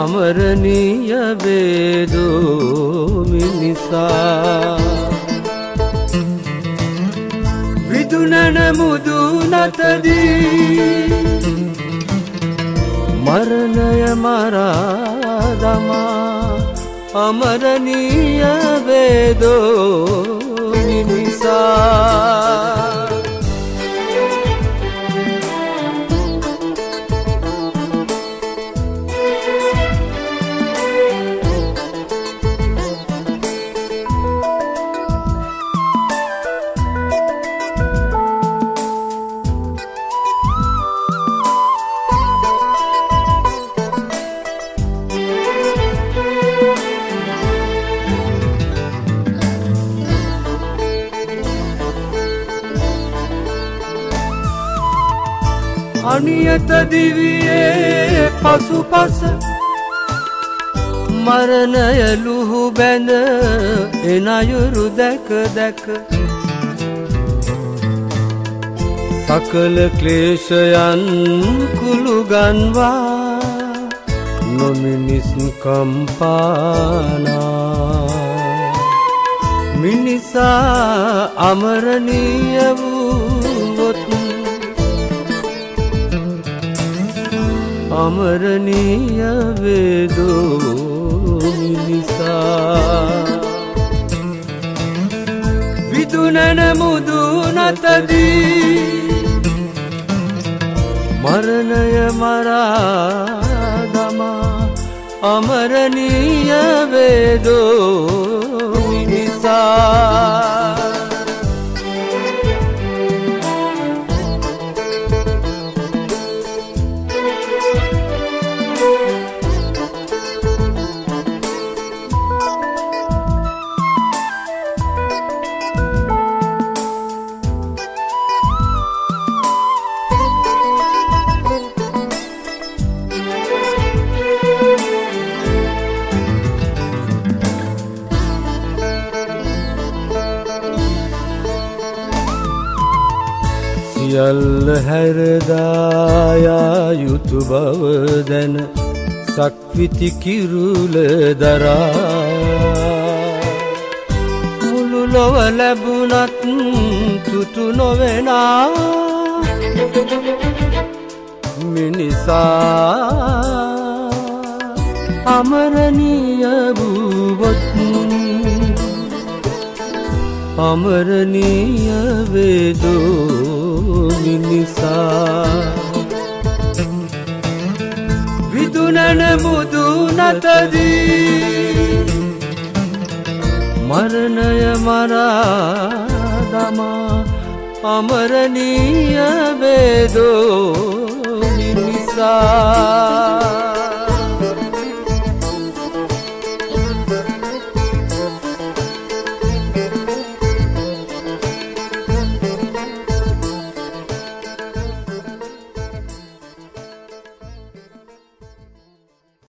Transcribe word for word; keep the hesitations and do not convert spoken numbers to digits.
අමරණීය වේදෝ මිනිසා විදුනන මුදුනතදී මරණය මරා දමා අමරණීය වේදෝ මිනිසා අනියත දිවියේ පසුපස මරණය ලුහු බැඳ එන අයුරු දැක දැක සකල ක්ලේශයන් කුළු ගන්වා නොමිනිස් කම්පානා මිනිසා අමරණීය වූවොත් අමරණීය වේදෝ මිනිසා විදුනන මුදුනතදී මරණය මරා දමා අමරණීය වේදෝ මිනිසා සියල්ල හැරදායා යුතු බව දැන සක්විති කිරුල දරා මුළු ලොව ලැබුණත් තුතු නොවෙනා මිනිසා අමරණීය වූවොත් අමරණීය වේදෝ මිනිසා විදුනන මුදුනතදී මරණය මරා දමා අමරණීය වේදෝ මිනිසා